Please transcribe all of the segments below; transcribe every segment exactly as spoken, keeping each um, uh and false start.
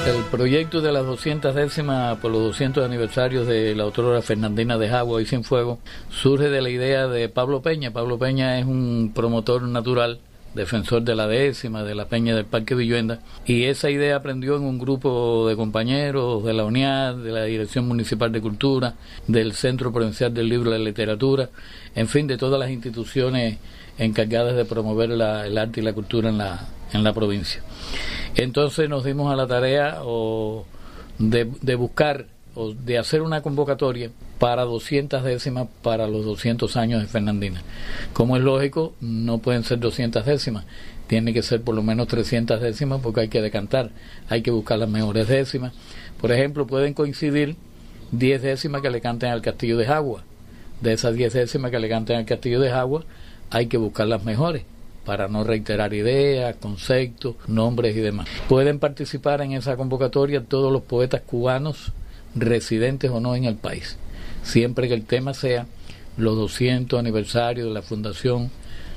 El proyecto de las doscientas décimas por los doscientos aniversarios de la autora Fernandina de Jagua y Cienfuegos surge de la idea de Pablo Peña. Pablo Peña es un promotor natural, defensor de la décima, de la peña del Parque Villuenda, y esa idea aprendió en un grupo de compañeros de la UNIAD, de la Dirección Municipal de Cultura, del Centro Provincial del Libro y la Literatura, en fin, de todas las instituciones encargadas de promover la, el arte y la cultura en la, en la provincia. Entonces nos dimos a la tarea o de, de buscar o de hacer una convocatoria para doscientas décimas para los doscientos años de Fernandina. Como es lógico, no pueden ser doscientas décimas, tiene que ser por lo menos trescientas décimas porque hay que decantar, hay que buscar las mejores décimas. Por ejemplo, pueden coincidir diez décimas que le canten al Castillo de Jagua. De esas diez décimas que le canten al Castillo de Jagua, hay que buscar las mejores, para no reiterar ideas, conceptos, nombres y demás. Pueden participar en esa convocatoria todos los poetas cubanos, residentes o no en el país, siempre que el tema sea los doscientos aniversarios de la fundación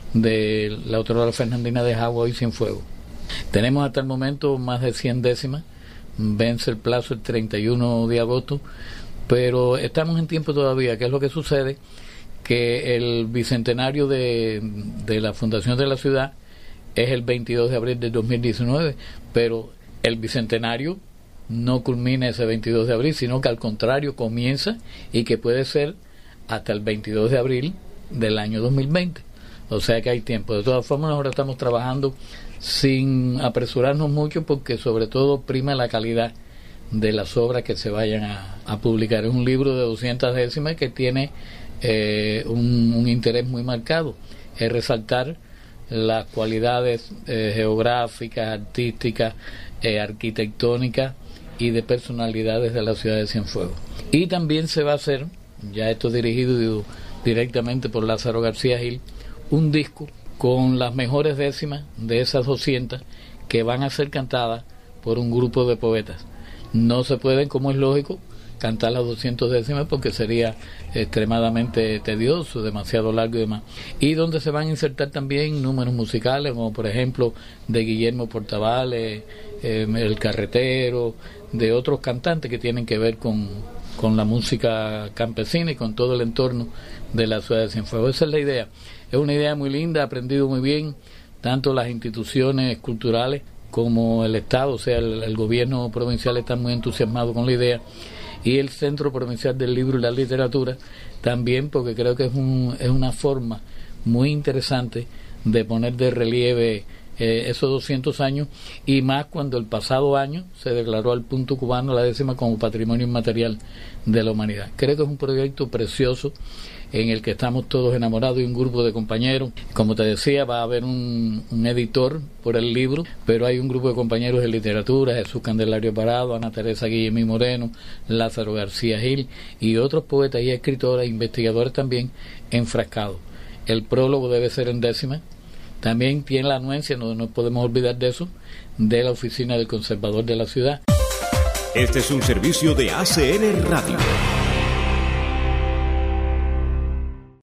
de la autora Fernandina de Jagua y Cienfuegos. Tenemos hasta el momento más de cien décimas, vence el plazo el treinta y uno de agosto, pero estamos en tiempo todavía. ¿Qué es lo que sucede? Que el bicentenario de, de la fundación de la ciudad es el veintidós de abril del dos mil diecinueve, pero el bicentenario no culmina ese veintidós de abril, sino que al contrario comienza y que puede ser hasta el veintidós de abril del año dos mil veinte. O sea que hay tiempo. De todas formas, ahora estamos trabajando sin apresurarnos mucho porque sobre todo prima la calidad de las obras que se vayan a, a publicar. Es un libro de doscientas décimas que tiene Eh, un, un interés muy marcado, es resaltar las cualidades eh, geográficas, artísticas, eh, arquitectónicas y de personalidades de la ciudad de Cienfuegos. Y también se va a hacer, ya esto dirigido directamente por Lázaro García Gil, un disco con las mejores décimas de esas doscientas que van a ser cantadas por un grupo de poetas. No se pueden, como es lógico, cantar las doscientas décimas porque sería extremadamente tedioso, demasiado largo y demás. Y donde se van a insertar también números musicales, como por ejemplo de Guillermo Portavales, eh, El Carretero, de otros cantantes que tienen que ver con, con la música campesina y con todo el entorno de la ciudad de Cienfuegos. Esa es la idea. Es una idea muy linda, ha aprendido muy bien, tanto las instituciones culturales como el Estado, o sea, el, el gobierno provincial está muy entusiasmado con la idea, y el Centro Provincial del Libro y la Literatura también, porque creo que es, un, es una forma muy interesante de poner de relieve eh, esos doscientos años, y más cuando el pasado año se declaró al punto cubano la décima como Patrimonio Inmaterial de la Humanidad. Creo que es un proyecto precioso en el que estamos todos enamorados y un grupo de compañeros. Como te decía, va a haber un, un editor por el libro, pero hay un grupo de compañeros de literatura, Jesús Candelario Parado, Ana Teresa Guillemí Moreno, Lázaro García Gil y otros poetas y escritores e investigadores también enfrascados. El prólogo debe ser en décima. También tiene la anuencia, no nos podemos olvidar de eso, de la oficina del conservador de la ciudad. Este es un servicio de A C N Radio.